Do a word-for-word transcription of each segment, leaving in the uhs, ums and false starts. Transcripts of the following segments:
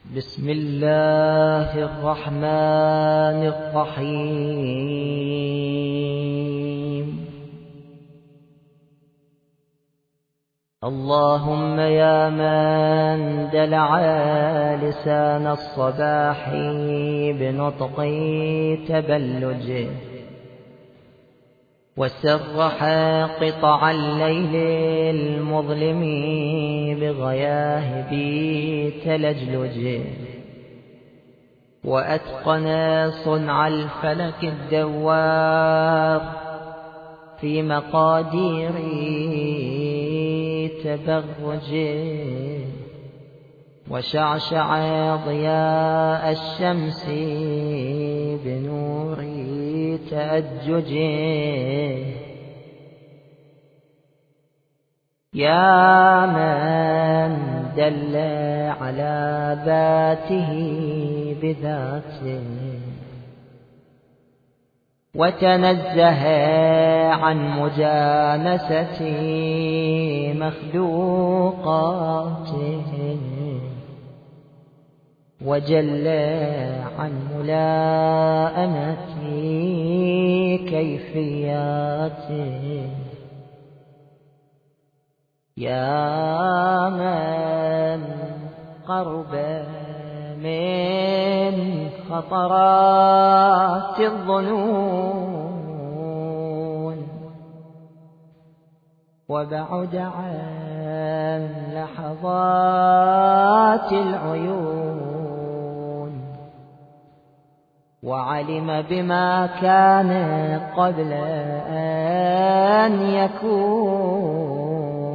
بسم الله الرحمن الرحيم. اللهم يا من دلع لسان الصباح بنطق تبلج، وسرح قطع الليل المظلم بغياهب تلجلج، وأتقن صنع الفلك الدوار في مقادير تبرج، وشعشع ضياء الشمس بنور تأجج. يا من دل على ذاته بذاته، وتنزه عن مجانسة مخلوقاته، وجل عن ملاءمة كيفياته. يا من قرب من خطرات الظنون، وبعد عن لحظات العيون، وعلم بما كان قبل أن يكون.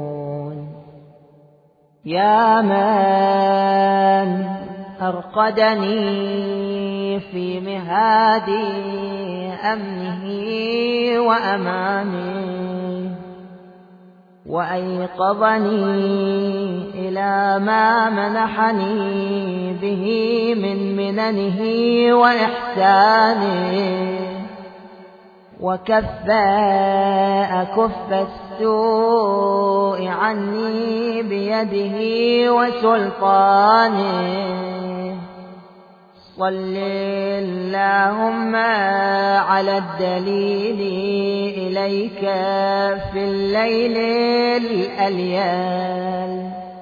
يا من أرقدني في مهاد أمنه وأمانه، وأيقظني إلى ما منحني به من مننه وإحسانه، وكف أكف السوء عني بيده وسلطانه. صل اللهم على الدليل إليك في الليل الأليال،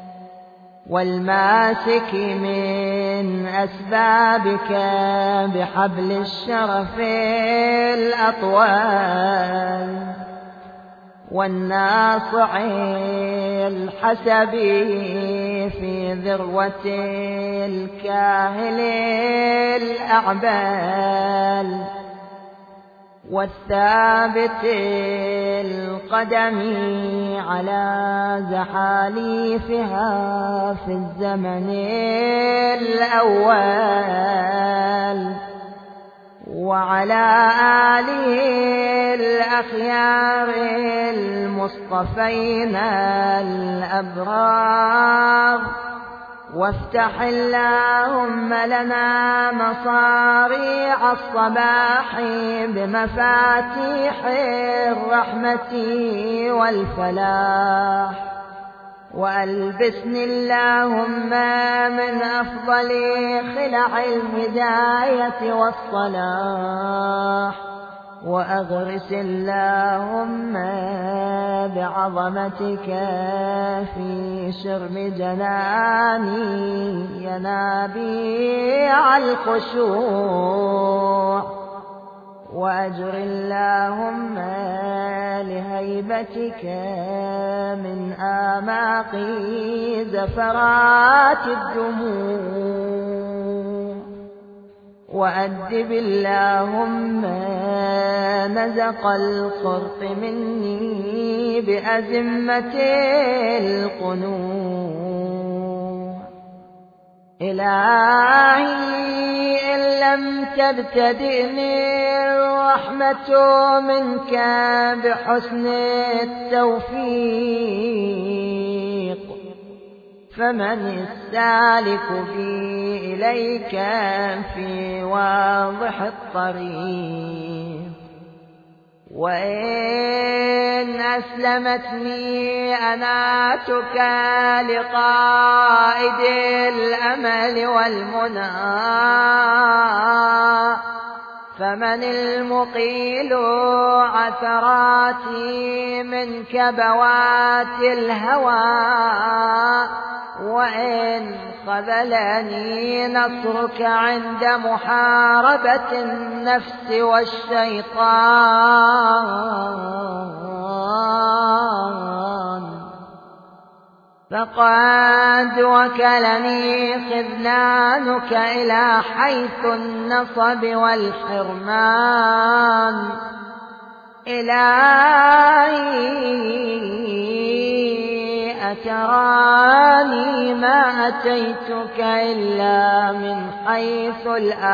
والماسك من أسبابك بحبل الشرف الأطوال، والناصع الحسب في ذروة الكاهل الأعبال، والثابت القدم على زحاليفها في الزمن الأول، وعلى آله الأخيار المصطفين الأبرار. وافتح اللهم لنا مصاريع الصباح بمفاتيح الرحمة والفلاح، وألبسني اللهم من أفضل خلع الهداية والصلاح، وأغرس اللهم بعظمتك في شرم جناني ينابيع الخشوع، وأجر اللهم لهيبتك من آماقي زفرات الدموع، وأدب اللهم نزق الخرق مني بأزمة القنوع. إلهي إن لم تبتدئني الرحمة منك بحسن التوفيق، فمن السالك بي إليك في واضح الطريق. وإن أسلمتني أناتك لقائد الأمل والمنى فمن المقيل عثراتي من كبوات الهوى وإن خذلني نصرك عند محاربة النفس والشيطان فقد وكلني خذلانك إلى حيث النصب والحرمان إلهي أتراني ما أتيتك إلا من حيث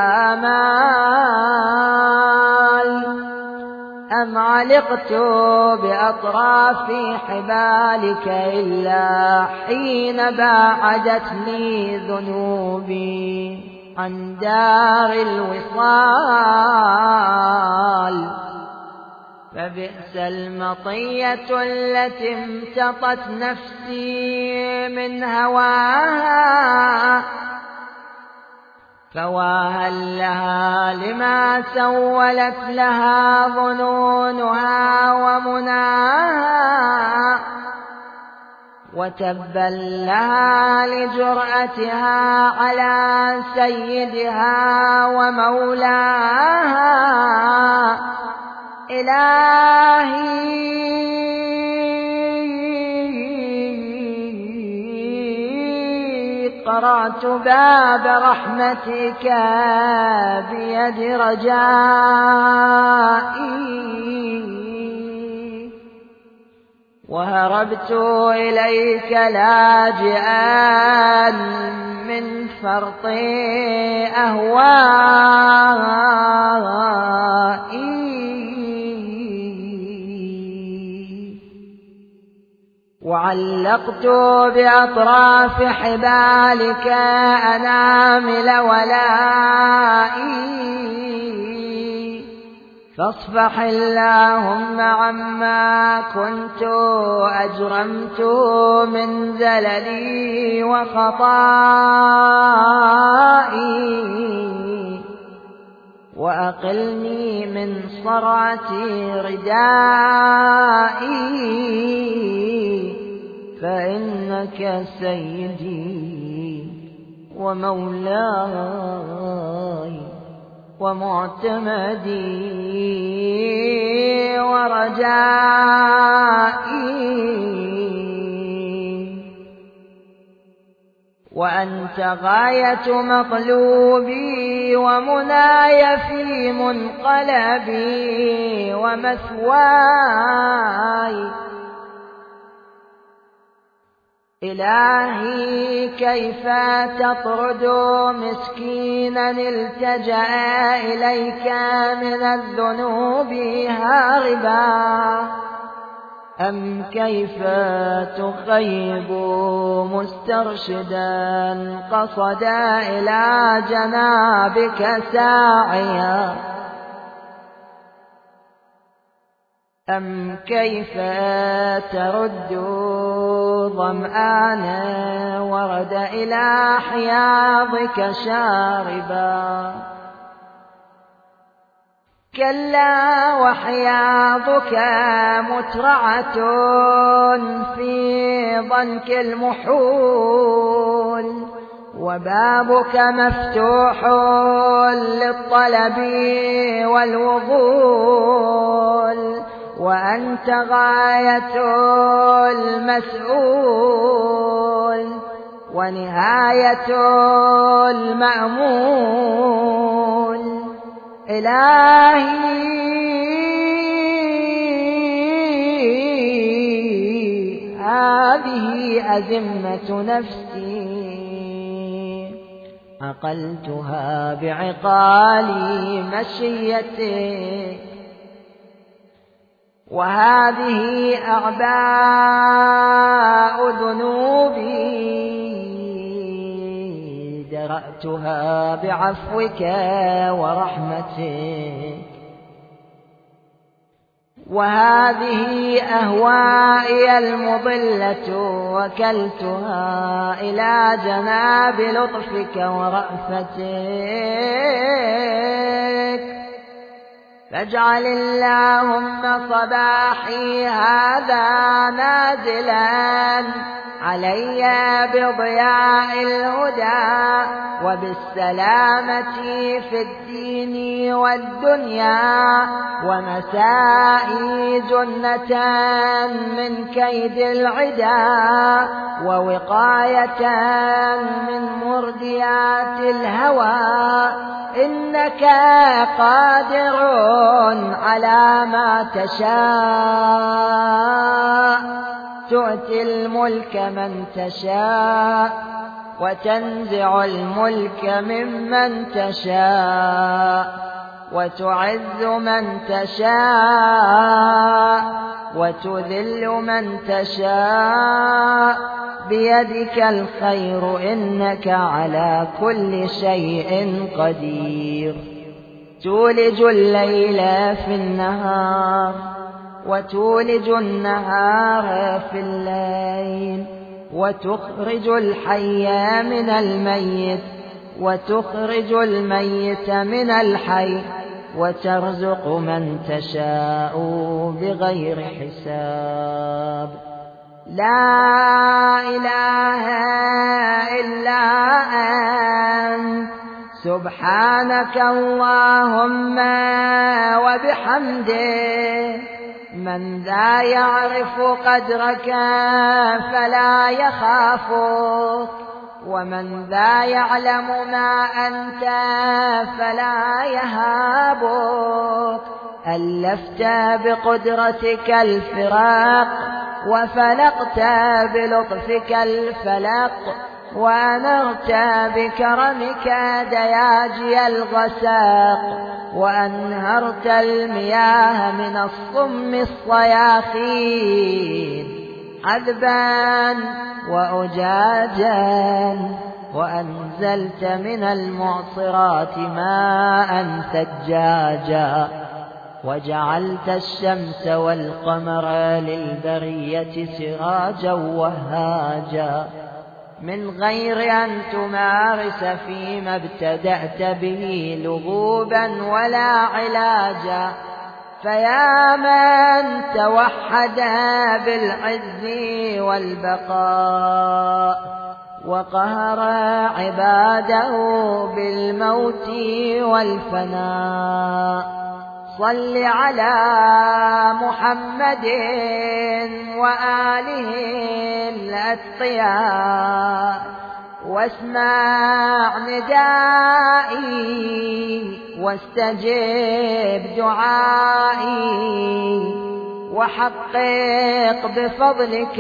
الآمال أم علقت بأطراف حبالك إلا حين باعدتني ذنوبي عن دار الوصال فبئس المطية التي امتطت نفسي من هواها فواهل لها لما سولت لها ظنونها ومناها وتبا لها لجرأتها على سيدها ومولاها إلهي قرعت باب رحمتك بيد رجائي وهربت إليك لاجئا من فرط أهوائي وعلقت بأطراف حبالك أنامل ولائي فاصفح اللهم عما كنت أجرمت من زللي وخطائي وأقلني من صرعة ردائي فإنك سيدي ومولاي ومعتمدي ورجائي وأنت غاية مطلوبي ومناي في منقلبي ومثواي إلهي كيف تطرد مسكينا التجأ إليك من الذنوب هاربا أم كيف تخيب مسترشدا قصد إلى جنابك ساعيا أم كيف ترد ظمآنا ورد إلى حياضك شاربا كلا وحياضك مترعة في ضنك المحول وبابك مفتوح للطلب والوغول وأنت غاية المسؤول ونهاية المأمول إلهي هذه أزمة نفسي عقلتها بعقالي مشيتي وهذه أعباء ذنوبي درأتها بعفوك ورحمتك وهذه أهوائي المضلة وكلتها إلى جناب لطفك ورأفتك، فاجعل اللهم صباحي هذا نازلا علي بضياء الهدى وبالسلامة في الدين والدنيا، ومسائي جنة من كيد العدا ووقاية من مرديات الهوى، إنك قادر على ما تشاء، تؤتي الملك من تشاء وتنزع الملك ممن تشاء، وتعز من تشاء وتذل من تشاء، بيدك الخير إنك على كل شيء قدير. تولج الليل في النهار وتولج النهار في الليل، وتخرج الحي من الميت وتخرج الميت من الحي، وترزق من تشاء بغير حساب. لا إله إلا أنت سبحانك اللهم وبحمدك، من ذا يعرف قدرك فلا يخافك، ومن ذا يعلم ما أنت فلا يهابك. ألفت بقدرتك الفراق وفلقت بلطفك الفلق، وأنرت بكرمك دياجي الغساق، وأنهرت المياه من الصم الصياخين عذبا وأجاجا، وأنزلت من المعصرات ماء ثجاجا، وجعلت الشمس والقمر للبرية سراجا وهاجا، من غير أن تمارس فيما ابتدأت به لغوبا ولا علاجا. فيا من توحد بالعز والبقاء وقهر عباده بالموت والفناء، صل على محمد وآله الأتقياء، واسمع ندائي واستجب دعائي، وحقق بفضلك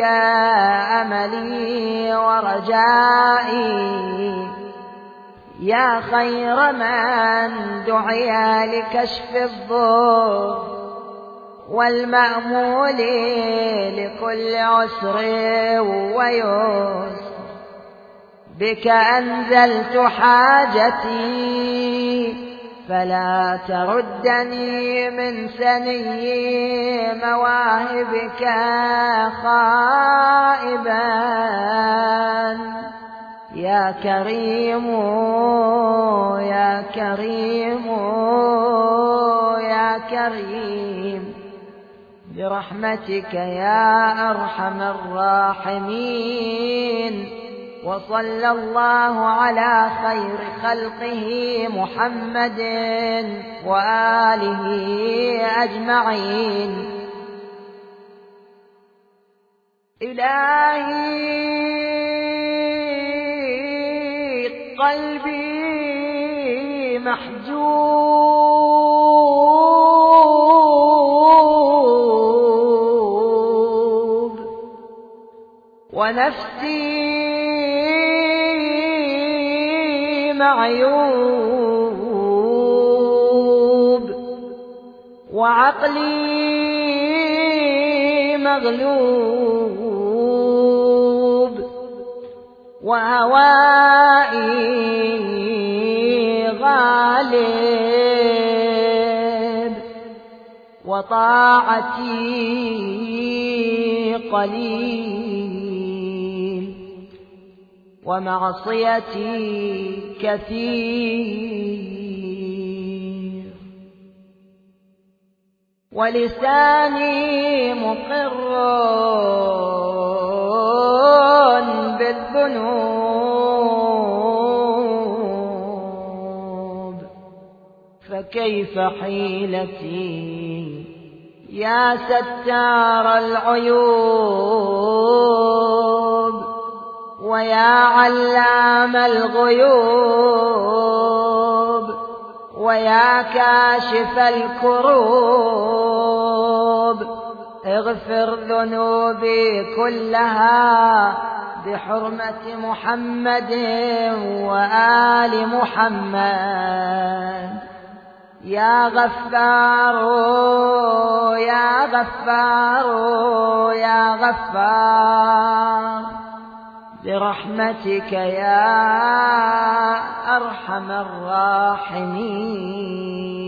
أملي ورجائي، يا خير من دعي لكشف الضر والمأمول لكل عسر ويسر. بك أنزلت حاجتي فلا تردني من سني مواهبك خائبا. يا كريم يا كريم يا كريم برحمتك يا أرحم الراحمين. وصلى الله على خير خلقه محمد وآله أجمعين. إلهي قلبي محجوب ونفسي معيوب وعقلي مغلوب وهوائي غالب وطاعتي قليل ومعصيتي كثير، ولساني مقر بالذنوب، فكيف حيلتي يا ستار العيوب ويا علام الغيوب ويا كاشف الكروب، اغفر ذنوبي كلها بحرمة محمد وآل محمد. يا غفار يا غفار يا غفار برحمتك يا أرحم الراحمين.